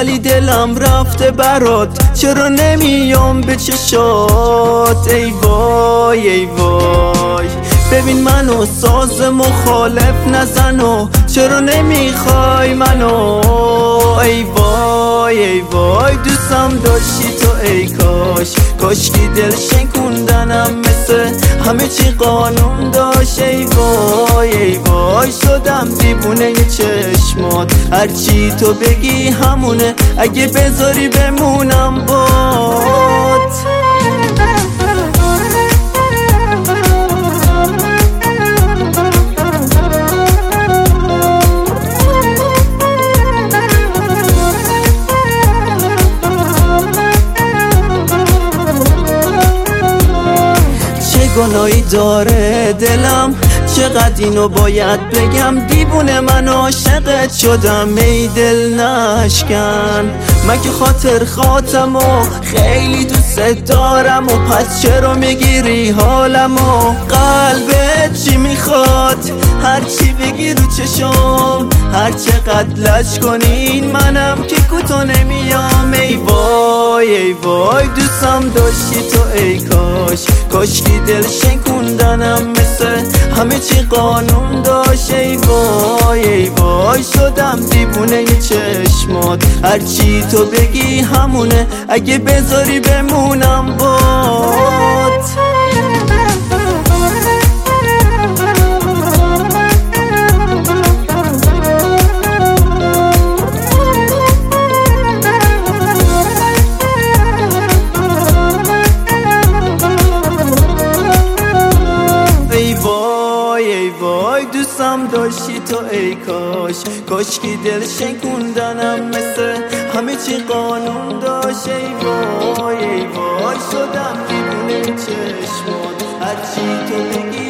ولی دلم رفته برات، چرا نمیام به چشات؟ ای وای ای وای، ببین منو ساز مخالف نزن و چرا نمیخوای منو؟ ای وای ای وای، دوستم داشتی تو ای کاش، کاشکی دل شکوندنم مثل همه چی قانون داشت. ای وای ای وای، شدم دیوونه چشمات، هرچی تو بگی همونه، اگه بذاری بمونم بات. گناهی داره دلم، چقدر اینو باید بگم؟ دیوونه من عاشقت شدم، ای دل نشکن، من که خاطر خاطم و خیلی دوست دارم و پس چرا میگیری حالم و قلبت چی میخواد؟ هرچی بگی رو چشم، هر چقدر لج کنین منم که کوتاه نمیام. ای وای ای وای، دوستم داشتی تو ای کاش، کاشکی دل شکوندنم مثل همه چی قانون داشت. ای وای ای وای، شدم دیوونه چشمات، هرچی تو بگی همونه، اگه بذاری بمونم بات. ای وای، دوستم داشتی تو ای کاش، کاشکی دل شکوندنم مثل همه چی قانون داشت. ای وای ای وای، شدم دیوونه چشمات، هرچی تو بگی